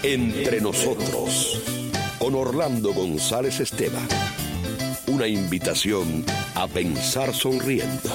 Entre nosotros, con Orlando González Esteban. Una invitación a pensar sonriendo.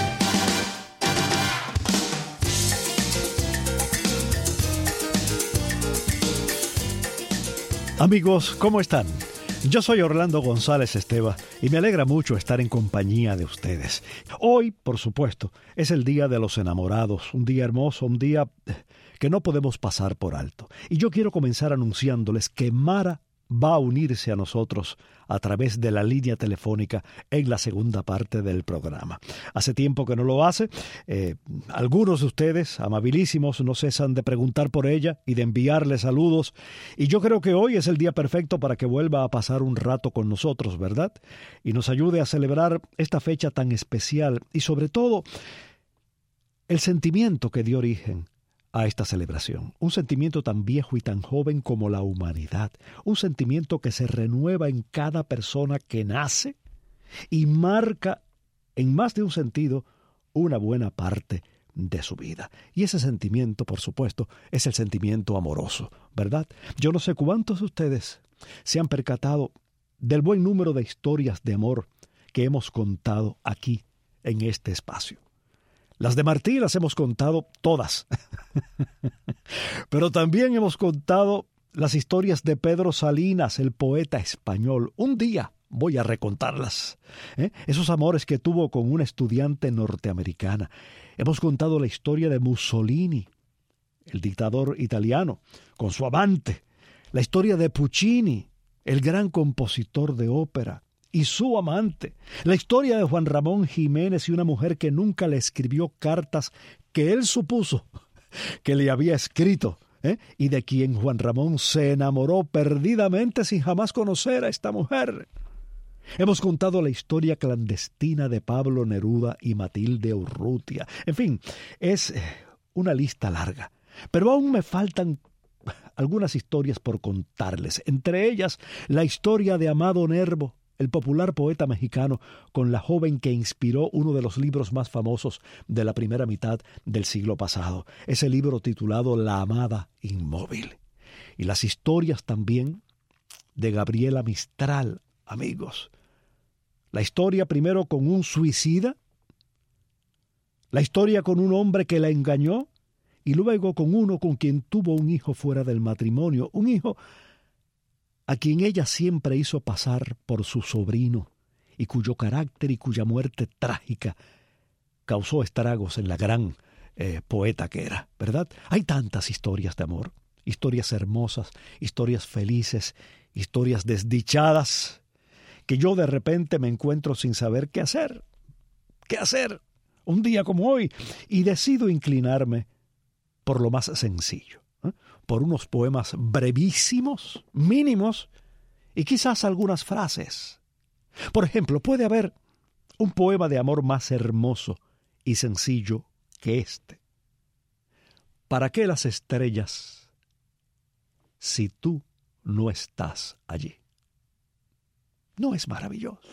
Amigos, ¿cómo están? Yo soy Orlando González Esteban y me alegra mucho estar en compañía de ustedes. Hoy, por supuesto, es el Día de los Enamorados, un día hermoso, un día que no podemos pasar por alto. Y yo quiero comenzar anunciándoles que Mara va a unirse a nosotros a través de la línea telefónica en la segunda parte del programa. Hace tiempo que no lo hace. Algunos de ustedes, amabilísimos, no cesan de preguntar por ella y de enviarle saludos. Y yo creo que hoy es el día perfecto para que vuelva a pasar un rato con nosotros, ¿verdad? Y nos ayude a celebrar esta fecha tan especial y sobre todo el sentimiento que dio origen a esta celebración. Un sentimiento tan viejo y tan joven como la humanidad. Un sentimiento que se renueva en cada persona que nace y marca en más de un sentido una buena parte de su vida. Y ese sentimiento, por supuesto, es el sentimiento amoroso, ¿verdad? Yo no sé cuántos de ustedes se han percatado del buen número de historias de amor que hemos contado aquí en este espacio. Las de Martí las hemos contado todas, pero también hemos contado las historias de Pedro Salinas, el poeta español. Un día voy a recontarlas, esos amores que tuvo con una estudiante norteamericana. Hemos contado la historia de Mussolini, el dictador italiano, con su amante. La historia de Puccini, el gran compositor de ópera, y su amante. La historia de Juan Ramón Jiménez y una mujer que nunca le escribió cartas que él supuso que le había escrito, y de quien Juan Ramón se enamoró perdidamente sin jamás conocer a esta mujer. Hemos contado la historia clandestina de Pablo Neruda y Matilde Urrutia. En fin, es una lista larga, pero aún me faltan algunas historias por contarles, entre ellas la historia de Amado Nervo, el popular poeta mexicano, con la joven que inspiró uno de los libros más famosos de la primera mitad del siglo pasado, ese libro titulado La amada inmóvil. Y las historias también de Gabriela Mistral, amigos. La historia primero con un suicida, la historia con un hombre que la engañó, y luego con uno con quien tuvo un hijo fuera del matrimonio, un hijo a quien ella siempre hizo pasar por su sobrino y cuyo carácter y cuya muerte trágica causó estragos en la gran poeta que era, ¿verdad? Hay tantas historias de amor, historias hermosas, historias felices, historias desdichadas, que yo de repente me encuentro sin saber qué hacer un día como hoy, y decido inclinarme por lo más sencillo, por unos poemas brevísimos, mínimos, y quizás algunas frases. Por ejemplo, puede haber un poema de amor más hermoso y sencillo que este. ¿Para qué las estrellas si tú no estás allí? ¿No es maravilloso?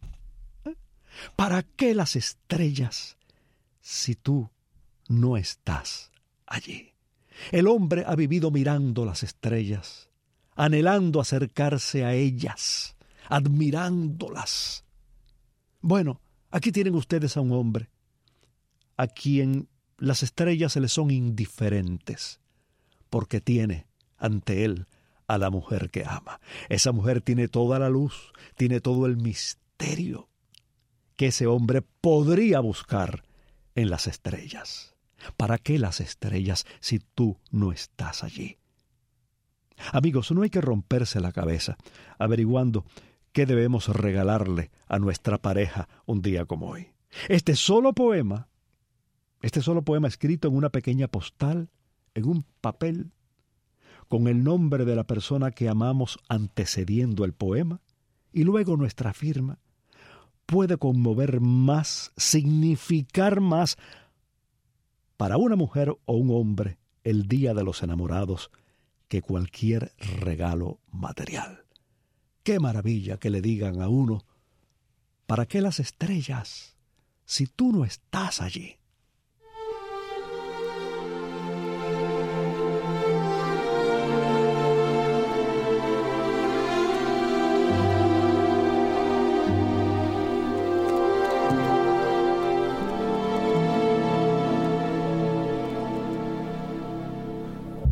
¿Para qué las estrellas si tú no estás allí? El hombre ha vivido mirando las estrellas, anhelando acercarse a ellas, admirándolas. Bueno, aquí tienen ustedes a un hombre a quien las estrellas se le son indiferentes, porque tiene ante él a la mujer que ama. Esa mujer tiene toda la luz, tiene todo el misterio que ese hombre podría buscar en las estrellas. ¿Para qué las estrellas si tú no estás allí? Amigos, no hay que romperse la cabeza averiguando qué debemos regalarle a nuestra pareja un día como hoy. Este solo poema escrito en una pequeña postal, en un papel, con el nombre de la persona que amamos antecediendo el poema, y luego nuestra firma, puede conmover más, significar más para una mujer o un hombre el Día de los Enamorados que cualquier regalo material. Qué maravilla que le digan a uno, ¿para qué las estrellas si tú no estás allí?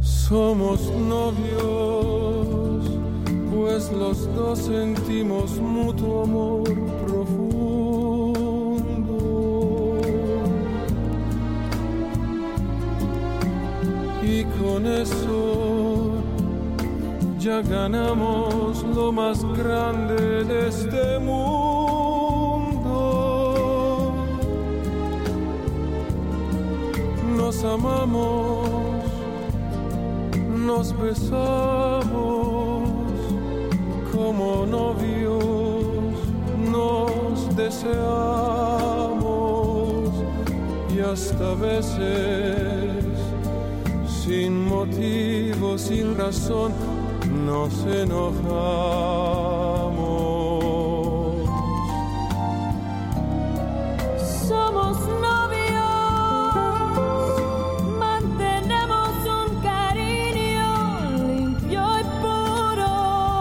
Somos novios, pues los dos sentimos mutuo amor profundo. Y con eso ya ganamos lo más grande de este mundo. Nos amamos, nos besamos como novios, nos deseamos y hasta veces sin motivo, sin razón, nos enojamos. Somos novios, mantenemos un cariño limpio y puro.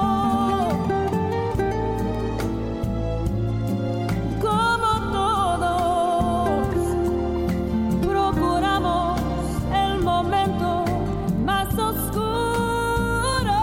Como todos, procuramos el momento más oscuro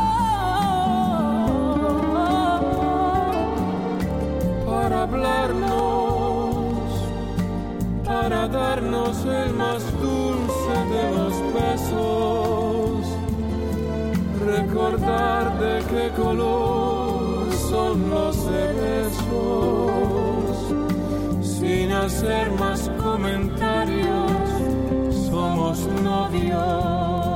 para hablarnos, para darnos el más dulce de los besos, recordar de qué color son los cerezos, sin hacer más comentarios, somos novios.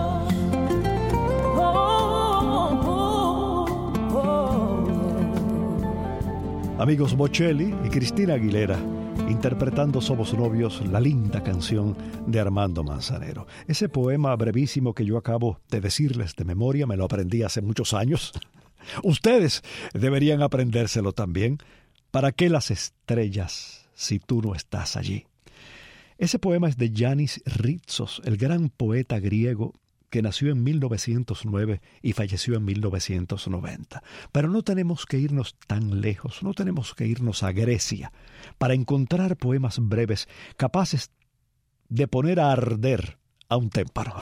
Amigos Bocelli y Cristina Aguilera interpretando Somos Novios, la linda canción de Armando Manzanero. Ese poema brevísimo que yo acabo de decirles de memoria, me lo aprendí hace muchos años. Ustedes deberían aprendérselo también. ¿Para qué las estrellas si tú no estás allí? Ese poema es de Yanis Ritsos, el gran poeta griego que nació en 1909 y falleció en 1990. Pero no tenemos que irnos tan lejos, no tenemos que irnos a Grecia para encontrar poemas breves capaces de poner a arder a un témpano.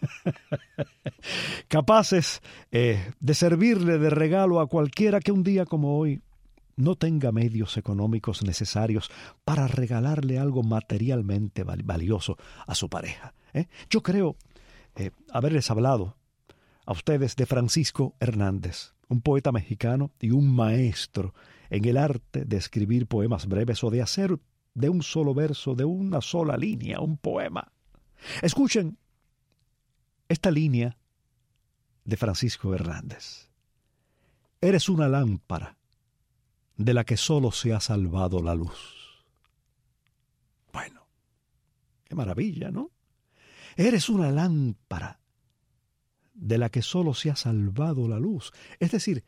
Capaces de servirle de regalo a cualquiera que un día como hoy no tenga medios económicos necesarios para regalarle algo materialmente valioso a su pareja. Yo creo haberles hablado a ustedes de Francisco Hernández, un poeta mexicano y un maestro en el arte de escribir poemas breves o de hacer de un solo verso, de una sola línea, un poema. Escuchen esta línea de Francisco Hernández. Eres una lámpara de la que solo se ha salvado la luz. Bueno, qué maravilla, ¿no? Eres una lámpara de la que solo se ha salvado la luz. Es decir,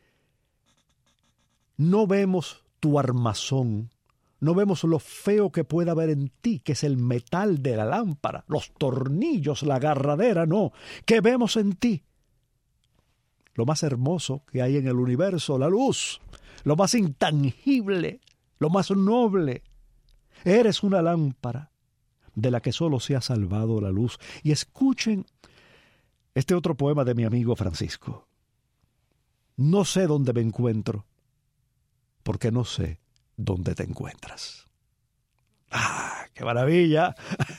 no vemos tu armazón, no vemos lo feo que pueda haber en ti, que es el metal de la lámpara, los tornillos, la agarradera, no. ¿Qué vemos en ti? Lo más hermoso que hay en el universo, la luz, lo más intangible, lo más noble. Eres una lámpara de la que solo se ha salvado la luz. Y escuchen este otro poema de mi amigo Francisco. No sé dónde me encuentro, porque no sé dónde te encuentras. ¡Ah, qué maravilla!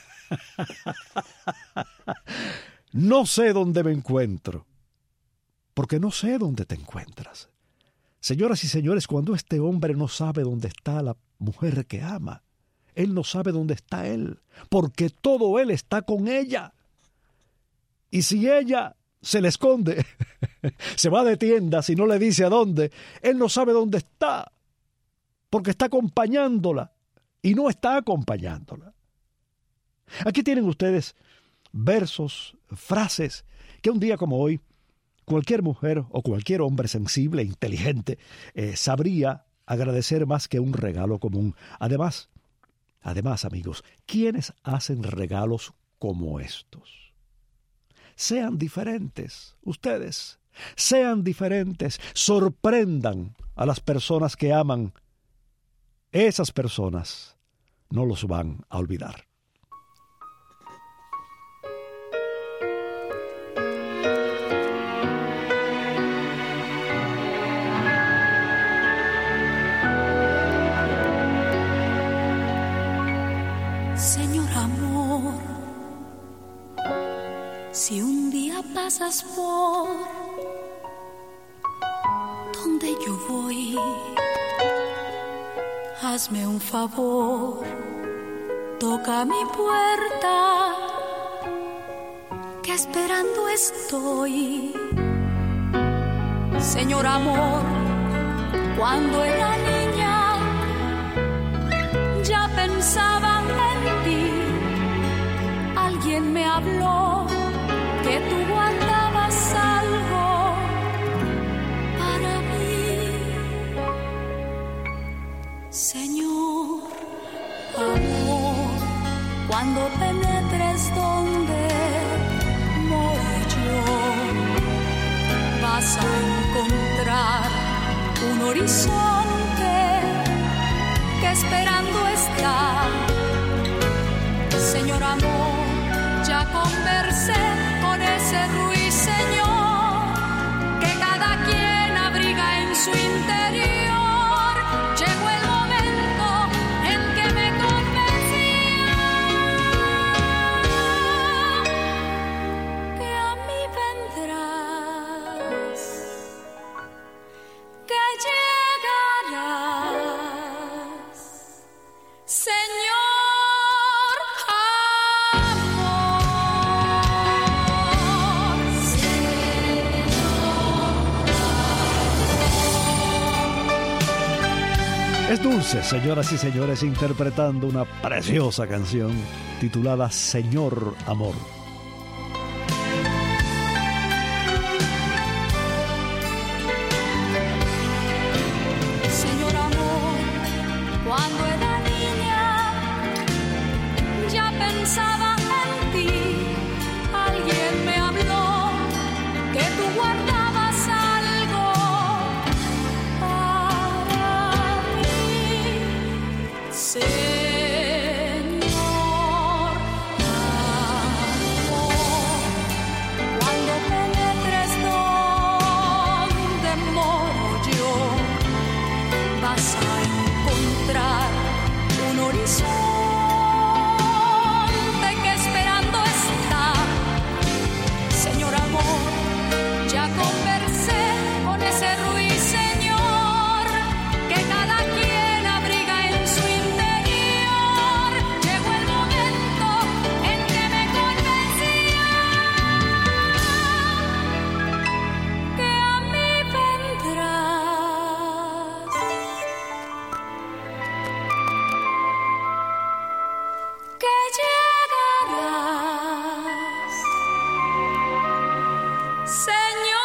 No sé dónde me encuentro, porque no sé dónde te encuentras. Señoras y señores, cuando este hombre no sabe dónde está la mujer que ama, él no sabe dónde está él, porque todo él está con ella. Y si ella se le esconde, se va de tienda, si no le dice a dónde, él no sabe dónde está, porque está acompañándola y no está acompañándola. Aquí tienen ustedes versos, frases que un día como hoy cualquier mujer o cualquier hombre sensible e inteligente sabría agradecer más que un regalo común. Además, amigos, ¿quiénes hacen regalos como estos? Sean diferentes, ustedes, sean diferentes, sorprendan a las personas que aman. Esas personas no los van a olvidar. un día pasas por donde yo voy, hazme un favor, toca mi puerta, que esperando estoy. Señor amor, cuando era niña ya pensaba en ti. Alguien me habló que tú guardabas algo para mí. Señor amor, cuando penetres donde moro yo, vas a encontrar un horizonte que esperando está. Señor amor, ya conversé con ese ruiseñor que cada quien abriga en su interior. Llegó el momento en que me convencía que a mí vendrás, que llegarás, Señor. Es Dulce, señoras y señores, interpretando una preciosa canción titulada Señor Amor. Señor amor, cuando era niña ya pensaba en ti. Alguien me habló que tú guardabas algo para mí. Señor amor, cuando penetres donde moro yo, vas a encontrar un horizonte que esperando está. Señor amor, ya conversé con ese ruiseñor que cada quien abriga en su interior. Llegó el momento en que me convencía que a mí vendrás, que llegarás, Señor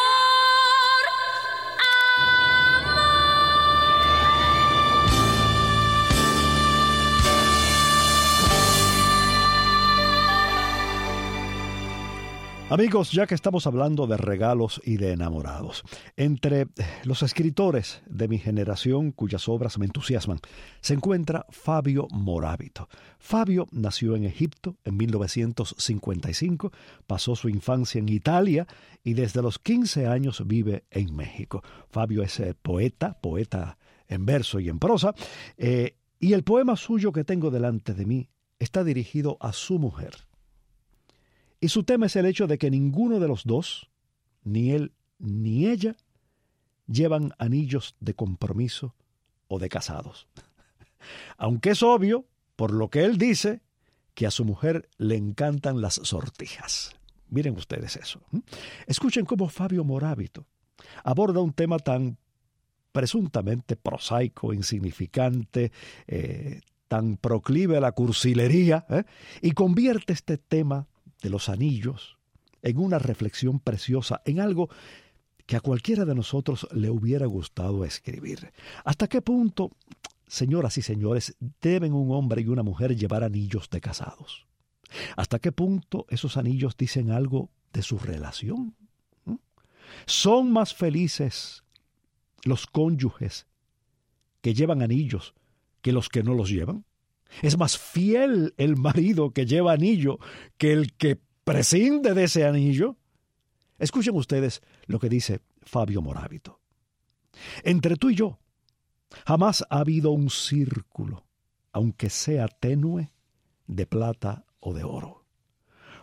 Amigos, ya que estamos hablando de regalos y de enamorados, entre los escritores de mi generación cuyas obras me entusiasman, se encuentra Fabio Moravito. Fabio nació en Egipto en 1955, pasó su infancia en Italia y desde los 15 años vive en México. Fabio es poeta en verso y en prosa, y el poema suyo que tengo delante de mí está dirigido a su mujer. Y su tema es el hecho de que ninguno de los dos, ni él ni ella, llevan anillos de compromiso o de casados. Aunque es obvio, por lo que él dice, que a su mujer le encantan las sortijas. Miren ustedes eso. Escuchen cómo Fabio Moravito aborda un tema tan presuntamente prosaico, insignificante, tan proclive a la cursilería, y convierte este tema de los anillos en una reflexión preciosa, en algo que a cualquiera de nosotros le hubiera gustado escribir. ¿Hasta qué punto, señoras y señores, deben un hombre y una mujer llevar anillos de casados? ¿Hasta qué punto esos anillos dicen algo de su relación? ¿Son más felices los cónyuges que llevan anillos que los que no los llevan? ¿Es más fiel el marido que lleva anillo que el que prescinde de ese anillo? Escuchen ustedes lo que dice Fabio Moravito. Entre tú y yo, jamás ha habido un círculo, aunque sea tenue, de plata o de oro.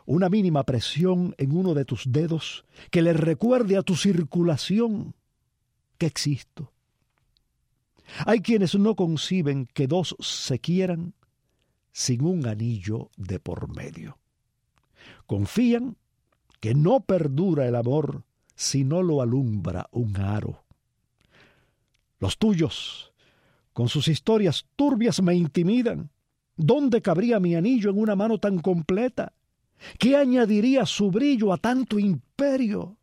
una mínima presión en uno de tus dedos que le recuerde a tu circulación que existo. Hay quienes no conciben que dos se quieran sin un anillo de por medio. Confían que no perdura el amor si no lo alumbra un aro. Los tuyos, con sus historias turbias, me intimidan. ¿Dónde cabría mi anillo en una mano tan completa? ¿Qué añadiría su brillo a tanto imperio?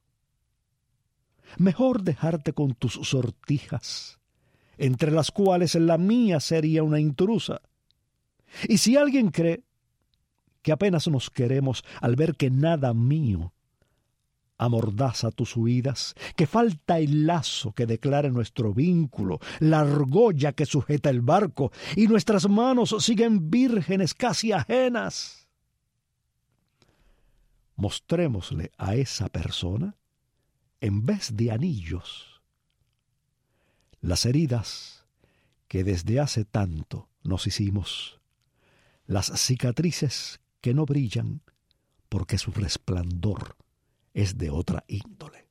Mejor dejarte con tus sortijas, entre las cuales la mía sería una intrusa. Y si alguien cree que apenas nos queremos al ver que nada mío amordaza tus huidas, que falta el lazo que declare nuestro vínculo, la argolla que sujeta el barco, y nuestras manos siguen vírgenes casi ajenas, mostrémosle a esa persona, en vez de anillos, las heridas que desde hace tanto nos hicimos, las cicatrices que no brillan porque su resplandor es de otra índole.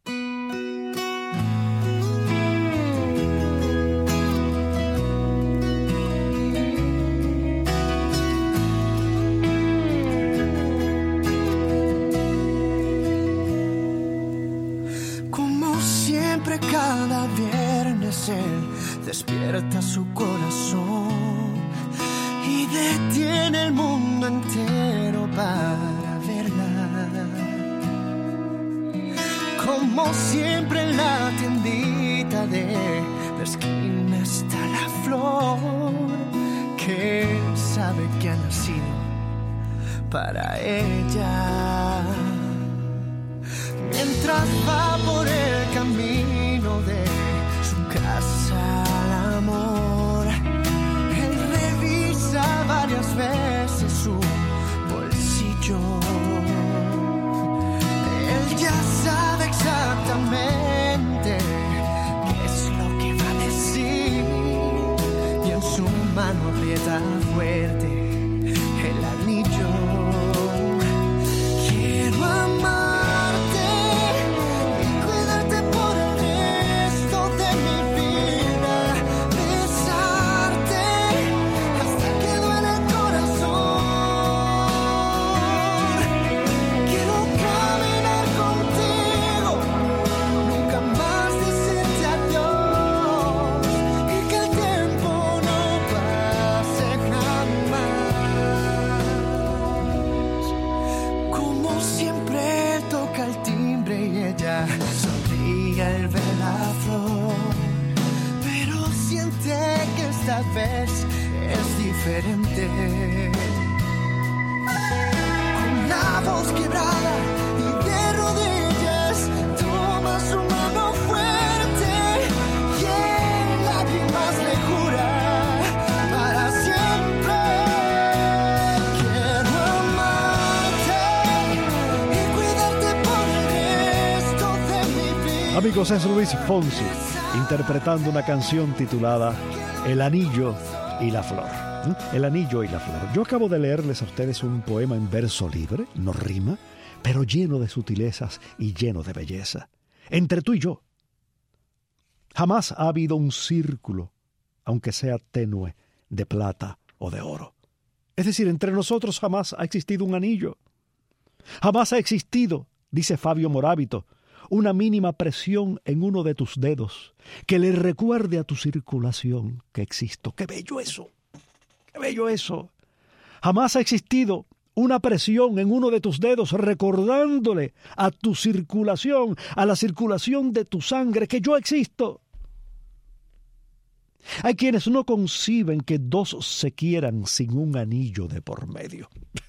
Como siempre, cada viernes él despierta su corazón y detiene el mundo entero para verla. Como siempre en la tiendita de la esquina está la flor que sabe que ha nacido para ella. Mientras va por el camino de su casa al amor, él revisa varias veces su bolsillo. Él ya sabe exactamente qué es lo que va a decir y en su mano aprieta fuerte el anillo. Quiero amarte y cuidarte por el resto de mi vida, besarte hasta que duele el corazón. Quiero caminar contigo, nunca más decirte adiós y que el tiempo no pase jamás. Como siempre toca el timbre y ella sonríe al ver la flor, pero siente que esta vez es diferente. Con la voz quebrada y de rodillas toma su mano fuerte y en lágrimas le jura para siempre. Quiero amarte y cuidarte por el resto de mi vida. Amigos, es Luis Fonsi interpretando una canción titulada El anillo y la flor. El anillo y la flor. Yo acabo de leerles a ustedes un poema en verso libre, no rima, pero lleno de sutilezas y lleno de belleza. Entre tú y yo, jamás ha habido un círculo, aunque sea tenue, de plata o de oro. Es decir, entre nosotros jamás ha existido un anillo. Jamás ha existido, dice Fabio Morábito, una mínima presión en uno de tus dedos que le recuerde a tu circulación que existo. ¡Qué bello eso! ¡Qué bello eso! Jamás ha existido una presión en uno de tus dedos recordándole a tu circulación, a la circulación de tu sangre, que yo existo. Hay quienes no conciben que dos se quieran sin un anillo de por medio.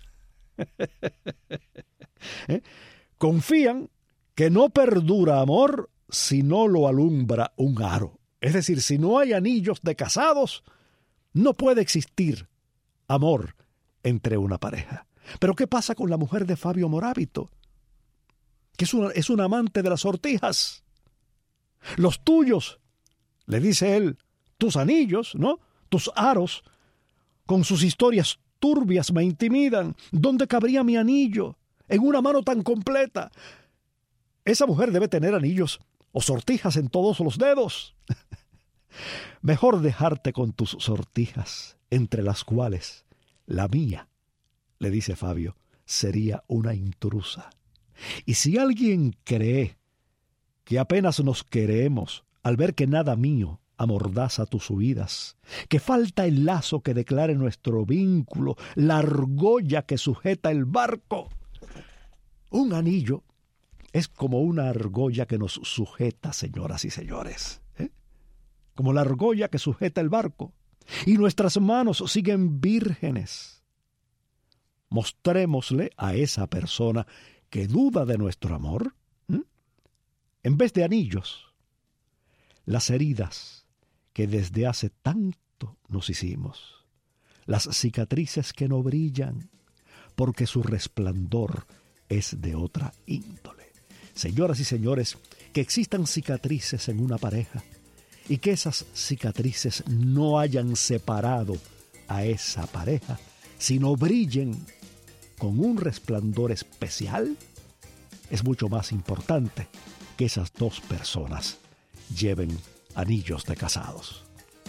Confían que no perdura amor si no lo alumbra un aro. Es decir, si no hay anillos de casados, no puede existir amor entre una pareja. Pero ¿qué pasa con la mujer de Fabio Morábito? Que es una amante de las sortijas. Los tuyos, le dice él, tus anillos, ¿no? Tus aros, con sus historias turbias me intimidan. ¿Dónde cabría mi anillo? En una mano tan completa. Esa mujer debe tener anillos o sortijas en todos los dedos. Mejor dejarte con tus sortijas, entre las cuales la mía, le dice Fabio, sería una intrusa. Y si alguien cree que apenas nos queremos al ver que nada mío amordaza tus huidas, que falta el lazo que declare nuestro vínculo, la argolla que sujeta el barco. Un anillo es como una argolla que nos sujeta, señoras y señores, como la argolla que sujeta el barco, y nuestras manos siguen vírgenes. Mostrémosle a esa persona que duda de nuestro amor, en vez de anillos, las heridas que desde hace tanto nos hicimos, las cicatrices que no brillan, porque su resplandor es de otra índole. Señoras y señores, que existan cicatrices en una pareja y que esas cicatrices no hayan separado a esa pareja, sino brillen con un resplandor especial, es mucho más importante que esas dos personas lleven anillos de casados.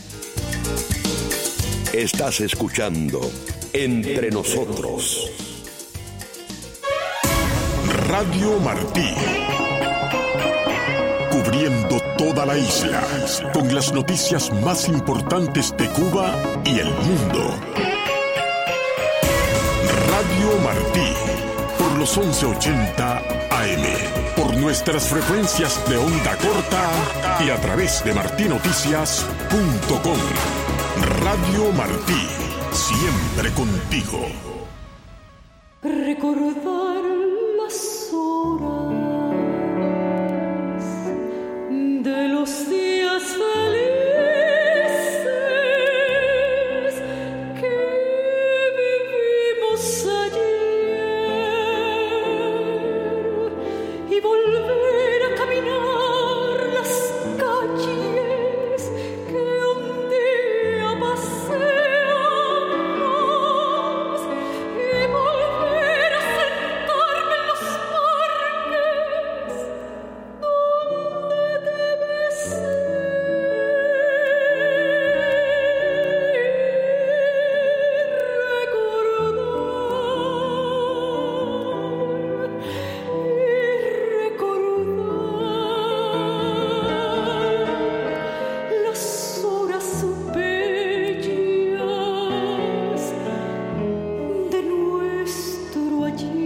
Estás escuchando Entre Nosotros. Radio Martí. Cubriendo toda la isla con las noticias más importantes de Cuba y el mundo. Radio Martí, por los 1180 AM, por nuestras frecuencias de onda corta y a través de martinoticias.com. Radio Martí, siempre contigo. Recordar las horas de los días felices que vivimos ayer y volver a caminar las calles que un día paseamos y volver a sentarme en los parques donde debe ser. Recordar las horas bellas de nuestro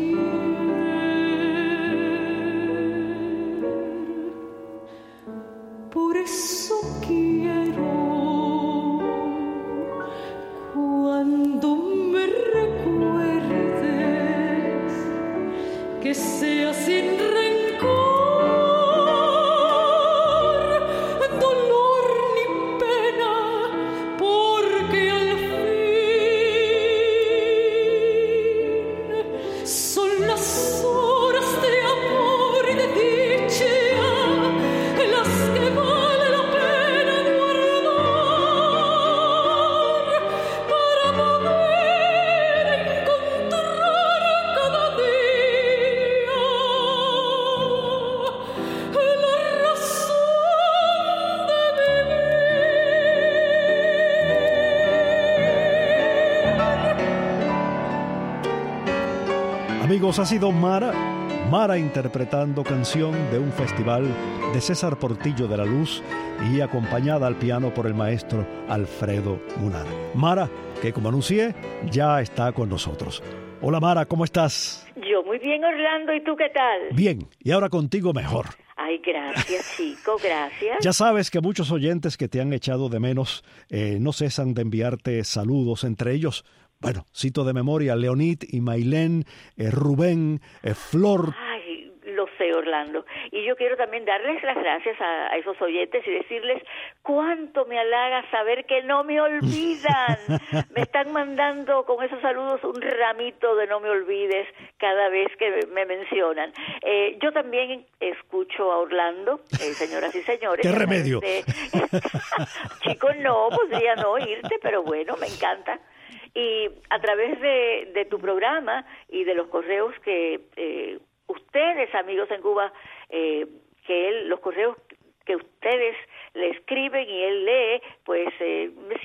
ayer. Por eso quiero, cuando me recuerdes, que sea sin rencor, dolor ni pena, porque al fin son las horas de amor y de dicha las que vale la pena guardar para poder encontrar cada día la razón de vivir. Amigos, ha sido Mara interpretando canción de un festival de César Portillo de la Luz y acompañada al piano por el maestro Alfredo Munar. Mara, que como anuncié, ya está con nosotros. Hola Mara, ¿cómo estás? Yo muy bien, Orlando, ¿y tú qué tal? Bien, y ahora contigo mejor. Ay, gracias, chico, gracias. Ya sabes que muchos oyentes que te han echado de menos no cesan de enviarte saludos, entre ellos, bueno, cito de memoria, Leonid y Mailén, Rubén, Flor. Ay, lo sé, Orlando. Y yo quiero también darles las gracias a esos oyentes y decirles cuánto me halaga saber que no me olvidan. Me están mandando con esos saludos un ramito de no me olvides cada vez que me mencionan. Yo también escucho a Orlando, señoras y señores. ¿Qué remedio? Chicos, no, podría no oírte, pero bueno, me encanta. Y a través de tu programa y de los correos que ustedes, amigos en Cuba, los correos que ustedes le escriben y él lee, pues me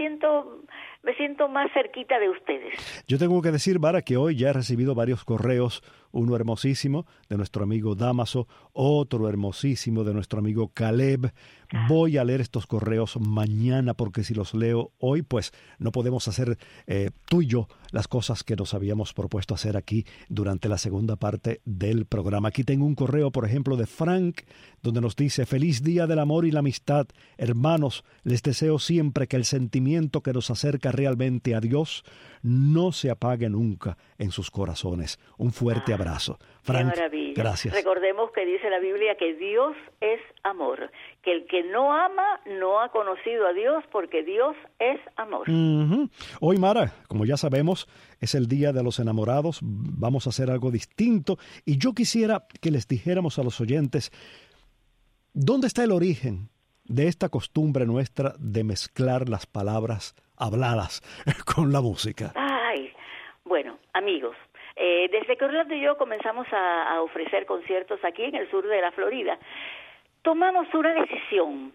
siento más cerquita de ustedes. Yo tengo que decir, Mara, que hoy ya he recibido varios correos, uno hermosísimo de nuestro amigo Damaso, otro hermosísimo de nuestro amigo Caleb. Voy a leer estos correos mañana, porque si los leo hoy, pues no podemos hacer tú y yo las cosas que nos habíamos propuesto hacer aquí durante la segunda parte del programa. Aquí tengo un correo, por ejemplo, de Frank, donde nos dice: feliz día del amor y la amistad. Hermanos, les deseo siempre que el sentimiento que nos acerca realmente a Dios no se apague nunca en sus corazones. Un fuerte abrazo. Frank, qué maravilla. Gracias. Recordemos que dice la Biblia que Dios es amor, que el que no ama no ha conocido a Dios, porque Dios es amor. Uh-huh. Hoy, Mara, como ya sabemos, es el Día de los Enamorados. Vamos a hacer algo distinto y yo quisiera que les dijéramos a los oyentes ¿dónde está el origen de esta costumbre nuestra de mezclar las palabras habladas con la música? Ay, bueno, amigos, desde que Orlando y yo comenzamos a ofrecer conciertos aquí en el sur de la Florida, tomamos una decisión.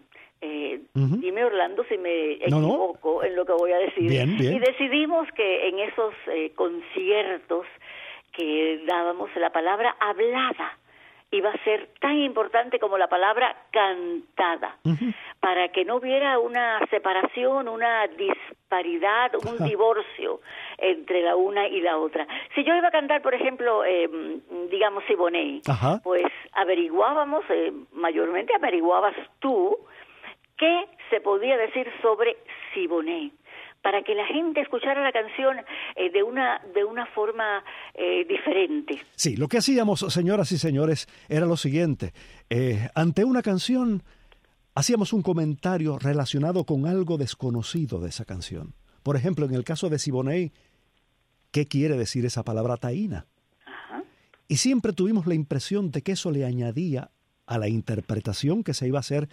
Dime, Orlando, si me equivoco en lo que voy a decir. Bien. Y decidimos que en esos conciertos que dábamos, la palabra hablada iba a ser tan importante como la palabra cantada, para que no hubiera una separación, una disparidad, un divorcio entre la una y la otra. Si yo iba a cantar, por ejemplo, digamos Siboney, pues averiguábamos, mayormente averiguabas tú, qué se podía decir sobre Siboney, para que la gente escuchara la canción de una forma diferente. Sí, lo que hacíamos, señoras y señores, era lo siguiente. Ante una canción, hacíamos un comentario relacionado con algo desconocido de esa canción. Por ejemplo, en el caso de Siboney, ¿qué quiere decir esa palabra taína? Y siempre tuvimos la impresión de que eso le añadía a la interpretación que se iba a hacer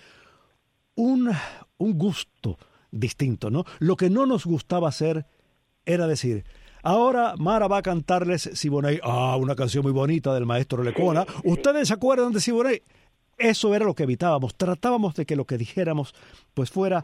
un gusto distinto, ¿no? Lo que no nos gustaba hacer era decir: ahora Mara va a cantarles Siboney, una canción muy bonita del maestro Lecona. ¿Ustedes se acuerdan de Siboney? Eso era lo que evitábamos. Tratábamos de que lo que dijéramos pues fuera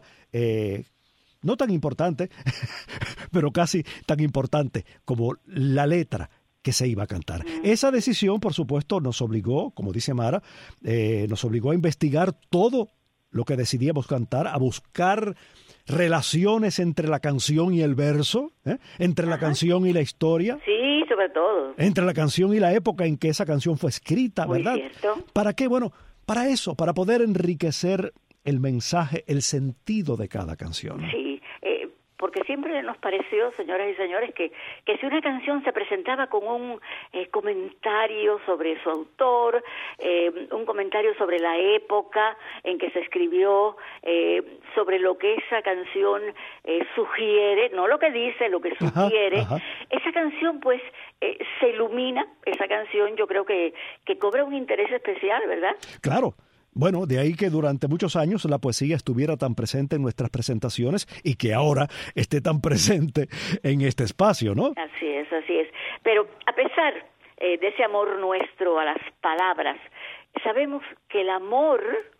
no tan importante, pero casi tan importante como la letra que se iba a cantar. Esa decisión, por supuesto, nos obligó, como dice Mara, nos obligó a investigar todo lo que decidíamos cantar, a buscar relaciones entre la canción y el verso, entre la canción y la historia. Sí, sobre todo. Entre la canción y la época en que esa canción fue escrita, muy ¿verdad? Cierto. ¿Para qué? Bueno, para eso, para poder enriquecer el mensaje, el sentido de cada canción. Sí, porque siempre nos pareció, señoras y señores, que si una canción se presentaba con un comentario sobre su autor, un comentario sobre la época en que se escribió, sobre lo que esa canción sugiere, no lo que dice, lo que sugiere, esa canción pues se ilumina, esa canción yo creo que cobra un interés especial, ¿verdad? Claro. Bueno, de ahí que durante muchos años la poesía estuviera tan presente en nuestras presentaciones y que ahora esté tan presente en este espacio, ¿no? Así es, así es. Pero a pesar de ese amor nuestro a las palabras, sabemos que el amor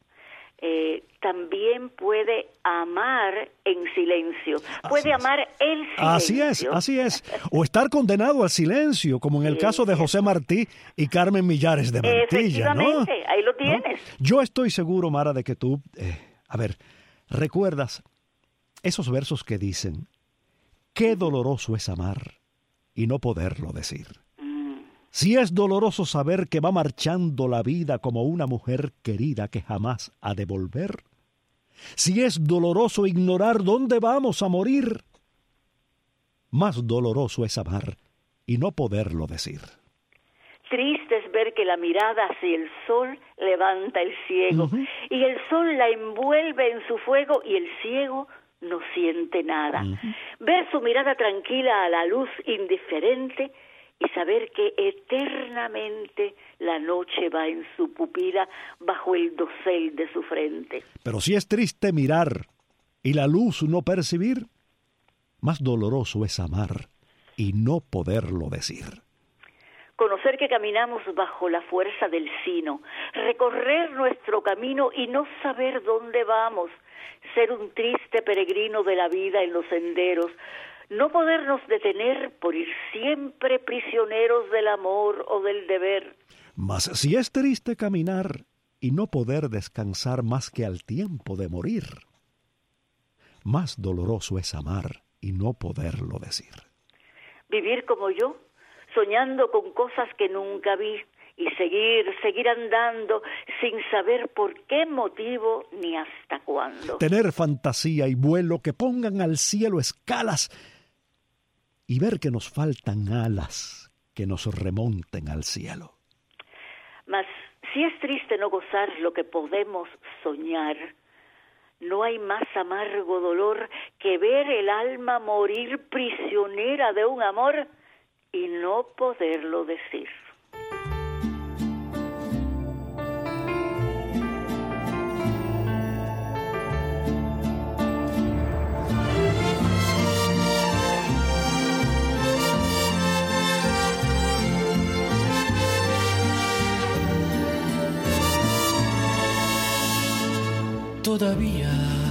también puede amar en silencio, puede amar el silencio. Así es. O estar condenado al silencio, como en el caso de José Martí y Carmen Millares de Mantilla, ¿no? Efectivamente, ahí lo tienes. ¿No? Yo estoy seguro, Mara, de que tú, recuerdas esos versos que dicen: qué doloroso es amar y no poderlo decir. Si es doloroso saber que va marchando la vida como una mujer querida que jamás ha de volver. Si es doloroso ignorar dónde vamos a morir. Más doloroso es amar y no poderlo decir. Triste es ver que la mirada hacia el sol levanta el ciego, y el sol la envuelve en su fuego y el ciego no siente nada. Ver su mirada tranquila a la luz indiferente y saber que eternamente la noche va en su pupila bajo el dosel de su frente. Pero si es triste mirar y la luz no percibir, más doloroso es amar y no poderlo decir. Conocer que caminamos bajo la fuerza del sino, recorrer nuestro camino y no saber dónde vamos, ser un triste peregrino de la vida en los senderos, no podernos detener por ir siempre prisioneros del amor o del deber. Mas si es triste caminar y no poder descansar más que al tiempo de morir, más doloroso es amar y no poderlo decir. Vivir como yo, soñando con cosas que nunca vi, y seguir andando sin saber por qué motivo ni hasta cuándo. Tener fantasía y vuelo que pongan al cielo escalas y ver que nos faltan alas que nos remonten al cielo. Mas si es triste no gozar lo que podemos soñar, no hay más amargo dolor que ver el alma morir prisionera de un amor y no poderlo decir. Todavía,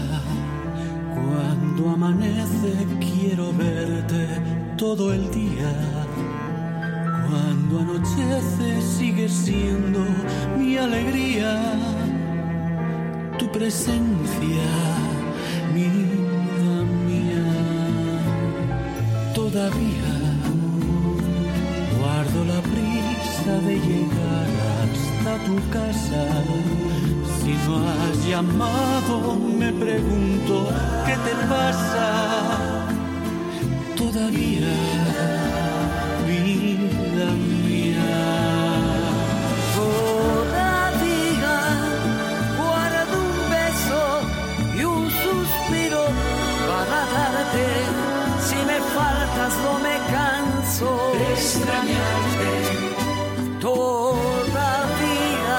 cuando amanece quiero verte todo el día. Cuando anochece sigues siendo mi alegría. Tu presencia, vida mía. Todavía guardo la prisa de llegar hasta tu casa. Si no has llamado, me pregunto qué te pasa. Todavía, vida mía. Todavía guardo un beso y un suspiro para darte. Si me faltas, no me canso de extrañarte. Todavía.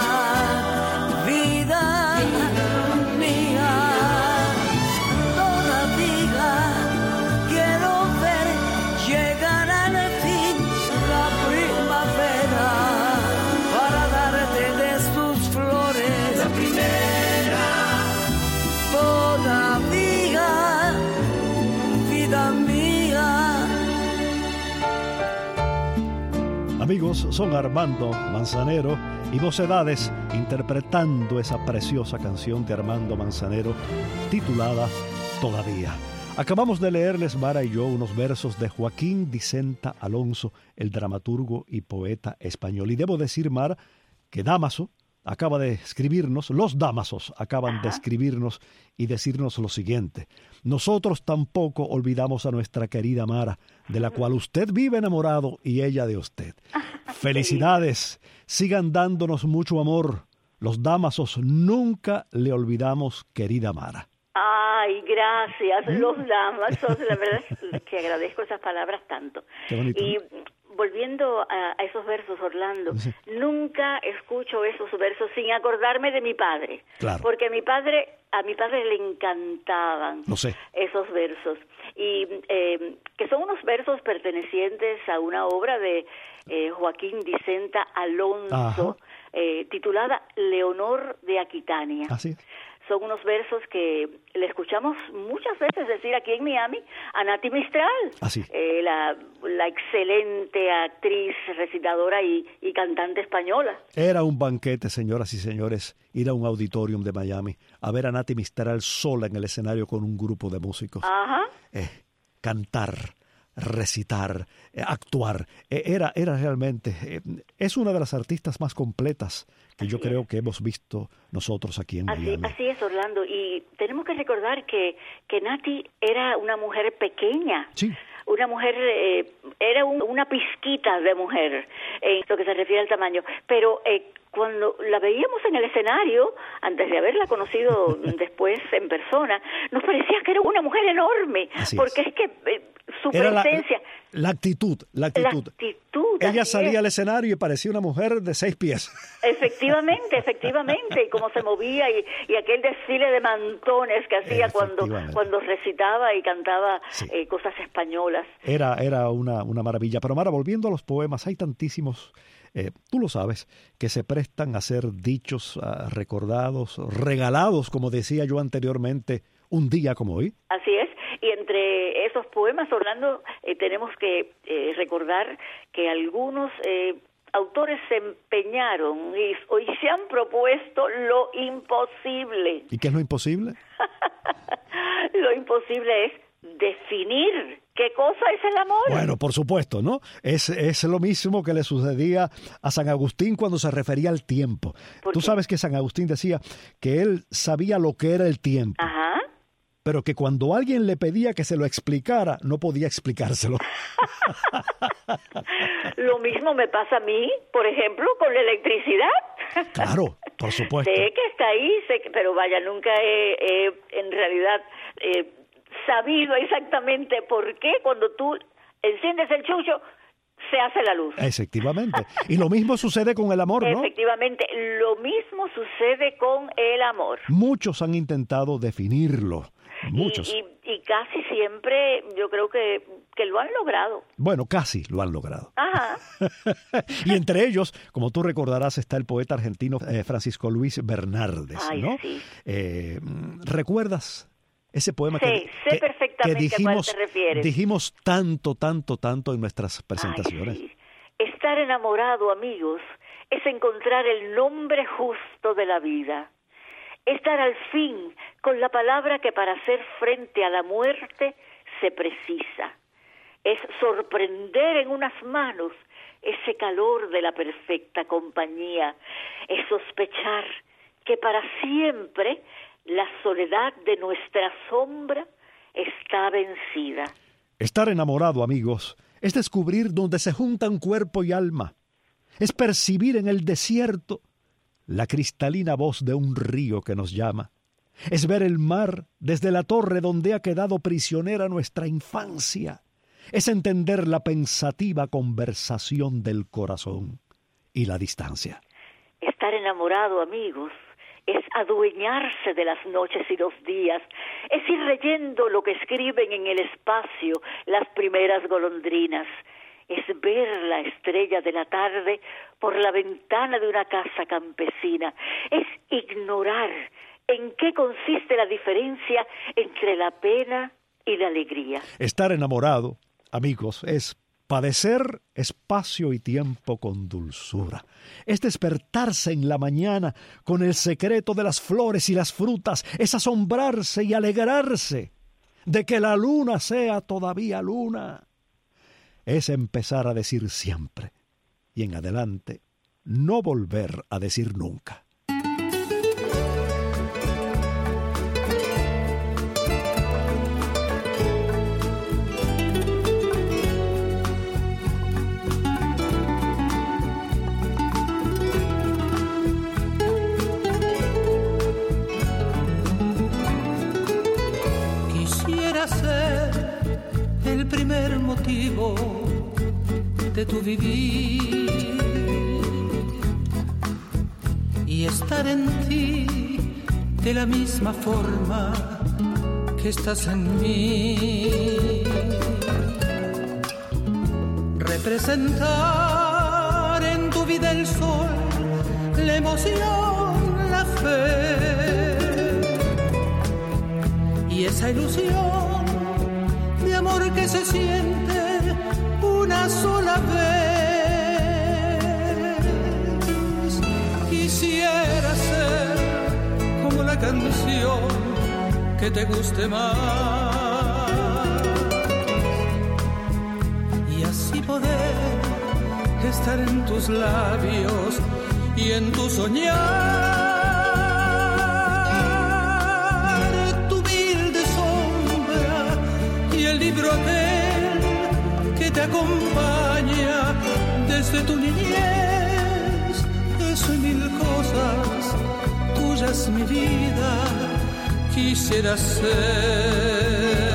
Amigos, son Armando Manzanero y Mocedades interpretando esa preciosa canción de Armando Manzanero titulada Todavía. Acabamos de leerles, Mara y yo, unos versos de Joaquín Dicenta Alonso, el dramaturgo y poeta español. Y debo decir, Mara, que Dámaso acaba de escribirnos, los Dámasos acaban de escribirnos y decirnos lo siguiente: nosotros tampoco olvidamos a nuestra querida Mara, de la cual usted vive enamorado y ella de usted. Felicidades, sigan dándonos mucho amor. Los Dámasos nunca le olvidamos, querida Mara. Ay, gracias, los Dámasos, la verdad es que agradezco esas palabras tanto. Qué bonito. Y volviendo a esos versos, Orlando, sí. Nunca escucho esos versos sin acordarme de mi padre, claro. Porque a mi padre le encantaban esos versos, y que son unos versos pertenecientes a una obra de Joaquín Dicenta Alonso, titulada Leonor de Aquitania. Así es. Son unos versos que le escuchamos muchas veces decir aquí en Miami a Nati Mistral, la excelente actriz, recitadora y cantante española. Era un banquete, señoras y señores, ir a un auditorium de Miami a ver a Nati Mistral sola en el escenario con un grupo de músicos. Cantar, recitar, actuar. Era realmente, es una de las artistas más completas que yo creo que hemos visto nosotros aquí en Miami. Así es, Orlando, y tenemos que recordar que Nati era una mujer pequeña. Sí. Una mujer, era una pizquita de mujer en lo que se refiere al tamaño, pero cuando la veíamos en el escenario, antes de haberla conocido después en persona, nos parecía que era una mujer enorme, porque es que su presencia... La actitud. Ella salía al escenario y parecía una mujer de 6 pies. Efectivamente, y cómo se movía y aquel desfile de mantones que hacía cuando recitaba y cantaba cosas españolas. Era una maravilla. Pero Mara, volviendo a los poemas, hay tantísimos, tú lo sabes, que se prestan a ser dichos, recordados, regalados, como decía yo anteriormente, un día como hoy. Así es. Y entre esos poemas, Orlando, tenemos que recordar que algunos autores se empeñaron y hoy se han propuesto lo imposible. ¿Y qué es lo imposible? Lo imposible es definir qué cosa es el amor. Bueno, por supuesto, ¿no? Es lo mismo que le sucedía a San Agustín cuando se refería al tiempo. Tú sabes que San Agustín decía que él sabía lo que era el tiempo. Ajá. Pero que cuando alguien le pedía que se lo explicara, no podía explicárselo. Lo mismo me pasa a mí, por ejemplo, con la electricidad. Claro, por supuesto. Sé que está ahí, pero vaya, nunca he en realidad sabido exactamente por qué cuando tú enciendes el chucho se hace la luz. Efectivamente. Y lo mismo sucede con el amor, ¿no? Efectivamente, lo mismo sucede con el amor. Muchos han intentado definirlo. Muchos. Y casi siempre yo creo que lo han logrado. Bueno, casi lo han logrado. Ajá. Y entre ellos, como tú recordarás, está el poeta argentino Francisco Luis Bernardes. Ay, ¿no? Sí. ¿Recuerdas ese poema sé perfectamente dijimos, a cuál te refieres? Dijimos tanto en nuestras presentaciones? Ay, sí. Estar enamorado, amigos, es encontrar el nombre justo de la vida. Estar al fin con la palabra que para hacer frente a la muerte se precisa. Es sorprender en unas manos ese calor de la perfecta compañía. Es sospechar que para siempre la soledad de nuestra sombra está vencida. Estar enamorado, amigos, es descubrir donde se juntan cuerpo y alma. Es percibir en el desierto la cristalina voz de un río que nos llama. Es ver el mar desde la torre donde ha quedado prisionera nuestra infancia. Es entender la pensativa conversación del corazón y la distancia. Estar enamorado, amigos, es adueñarse de las noches y los días. Es ir leyendo lo que escriben en el espacio las primeras golondrinas. Es ver la estrella de la tarde por la ventana de una casa campesina. Es ignorar en qué consiste la diferencia entre la pena y la alegría. Estar enamorado, amigos, es padecer espacio y tiempo con dulzura. Es despertarse en la mañana con el secreto de las flores y las frutas. Es asombrarse y alegrarse de que la luna sea todavía luna. Es empezar a decir siempre y en adelante no volver a decir nunca. Quisiera ser el primer motivo de tu vivir y estar en ti de la misma forma que estás en mí. Representar en tu vida el sol, la emoción, la fe y esa ilusión de amor que se siente una sola vez. Quisiera ser como la canción que te guste más y así poder estar en tus labios y en tu soñar, tu humilde sombra y el libro aquel que te acompaña desde tu niñez. Eso y mil más mi vida quisiera ser.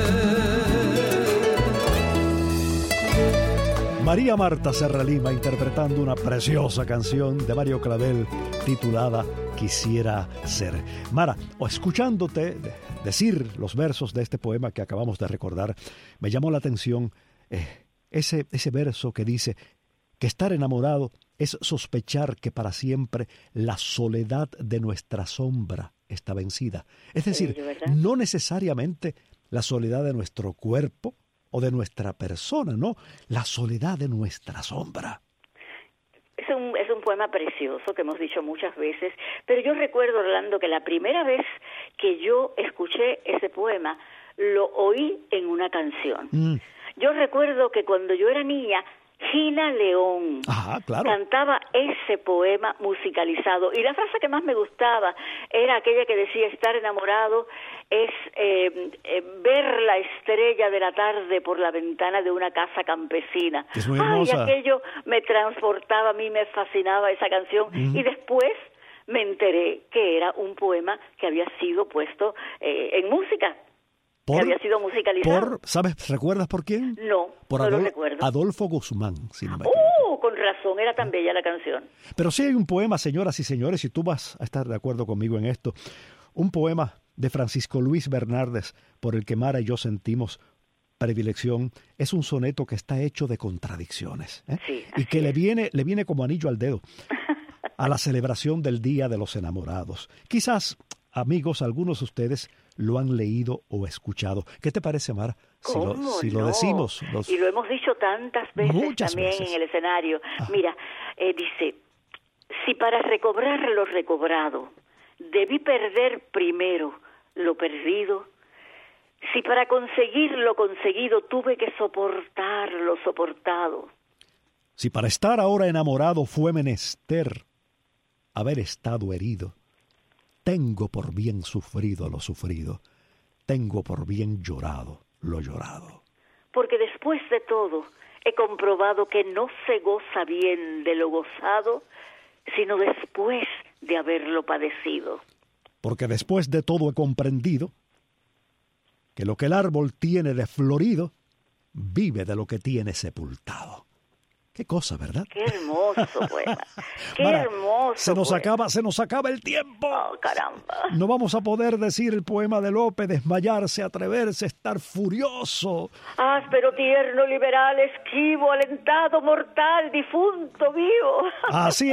María Marta Serra Lima interpretando una preciosa canción de Mario Clavel titulada Quisiera ser. Mara, escuchándote decir los versos de este poema que acabamos de recordar, me llamó la atención ese verso que dice que estar enamorado es sospechar que para siempre la soledad de nuestra sombra está vencida. Es decir, no necesariamente la soledad de nuestro cuerpo o de nuestra persona, no, la soledad de nuestra sombra. Es un poema precioso que hemos dicho muchas veces, pero yo recuerdo, Orlando, que la primera vez que yo escuché ese poema lo oí en una canción. Yo recuerdo que cuando yo era niña, Gina León cantaba ese poema musicalizado, y la frase que más me gustaba era aquella que decía: estar enamorado es ver la estrella de la tarde por la ventana de una casa campesina. Es muy hermosa. Ay, aquello me transportaba, a mí me fascinaba esa canción, y después me enteré que era un poema que había sido puesto en música. Que había sido musicalizado. ¿Recuerdas por quién? No, no lo recuerdo. Adolfo Guzmán, si no me equivoco. Con razón, era tan bella la canción. Pero sí hay un poema, señoras y señores, y tú vas a estar de acuerdo conmigo en esto, un poema de Francisco Luis Bernardes, por el que Mara y yo sentimos predilección. Es un soneto que está hecho de contradicciones, sí, y que le viene como anillo al dedo a la celebración del Día de los Enamorados. Quizás, amigos, algunos de ustedes lo han leído o escuchado. ¿Qué te parece, Mara? Si lo decimos. Y lo hemos dicho tantas veces muchas también veces en el escenario. Mira, dice: si para recobrar lo recobrado debí perder primero lo perdido, si para conseguir lo conseguido tuve que soportar lo soportado, si para estar ahora enamorado fue menester haber estado herido, tengo por bien sufrido lo sufrido, tengo por bien llorado lo llorado. Porque después de todo he comprobado que no se goza bien de lo gozado, sino después de haberlo padecido. Porque después de todo he comprendido que lo que el árbol tiene de florido, vive de lo que tiene sepultado. Qué cosa, ¿verdad? Qué hermoso poema. Qué Mara, hermoso. Se nos acaba el tiempo. Oh, caramba. No vamos a poder decir el poema de Lope: desmayarse, atreverse, estar furioso. Áspero, tierno, liberal, esquivo, alentado, mortal, difunto, vivo. Así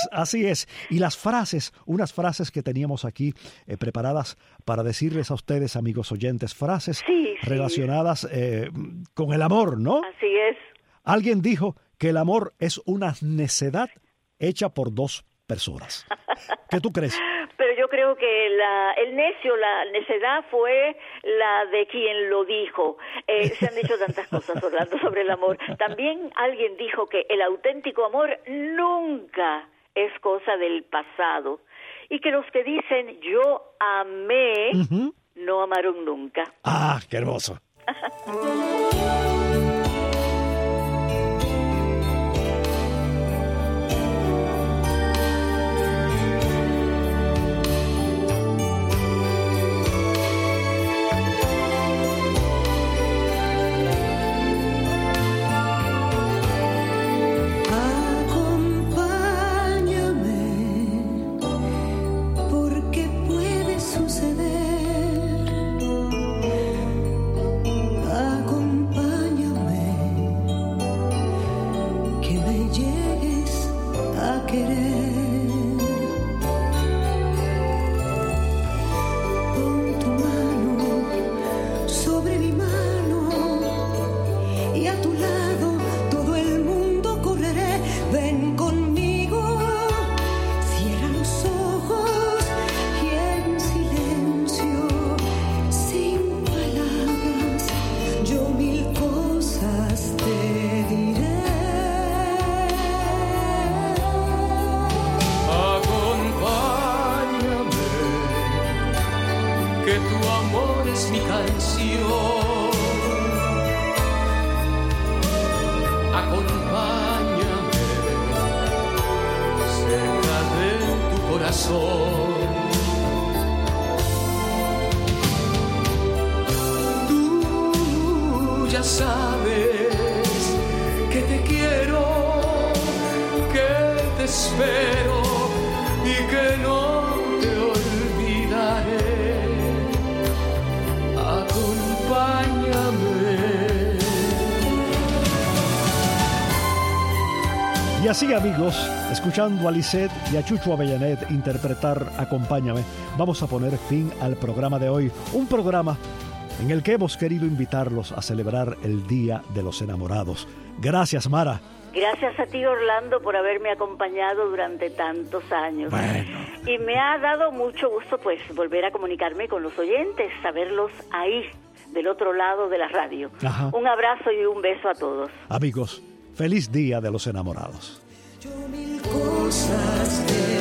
es. Y las frases, unas frases que teníamos aquí preparadas para decirles a ustedes, amigos oyentes, frases relacionadas con el amor, ¿no? Así es. Alguien dijo que el amor es una necedad hecha por dos personas. ¿Qué tú crees? Pero yo creo que el necio, la necedad fue la de quien lo dijo. Se han dicho tantas cosas, Orlando, sobre el amor. También alguien dijo que el auténtico amor nunca es cosa del pasado, y que los que dicen yo amé, no amaron nunca. ¡Ah, qué hermoso! Acompáñame cerca de tu corazón. Y así, amigos, escuchando a Lisette y a Chucho Avellanet interpretar Acompáñame, vamos a poner fin al programa de hoy. Un programa en el que hemos querido invitarlos a celebrar el Día de los Enamorados. Gracias, Mara. Gracias a ti, Orlando, por haberme acompañado durante tantos años. Bueno. Y me ha dado mucho gusto, pues, volver a comunicarme con los oyentes, saberlos ahí, del otro lado de la radio. Ajá. Un abrazo y un beso a todos. Amigos, feliz Día de los Enamorados. Yo mil cosas